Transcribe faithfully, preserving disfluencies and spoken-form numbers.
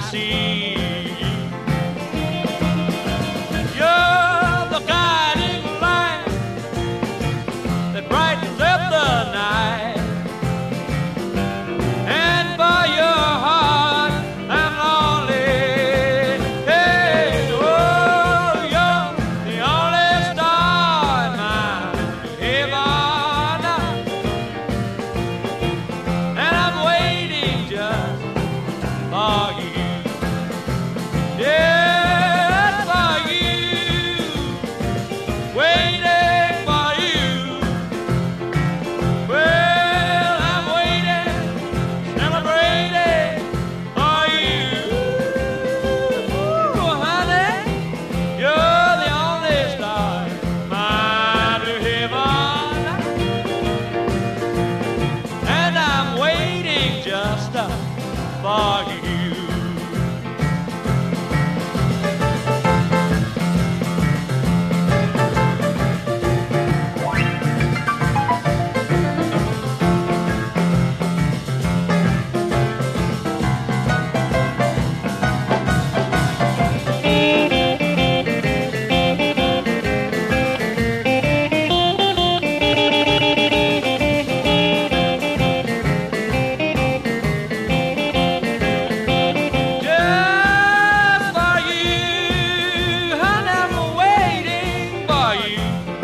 see. You're the guiding light that brightens up the night. And by your heart, I'm lonely. Hey, oh, you're the only star in my heaven. And I'm waiting just for you. Yeah, for you. Waiting for you. Well, I'm waiting, celebrating for you. Ooh, honey, you're the only star in my heaven. And I'm waiting just uh, for you. Just for you, honey, I'm waiting for you.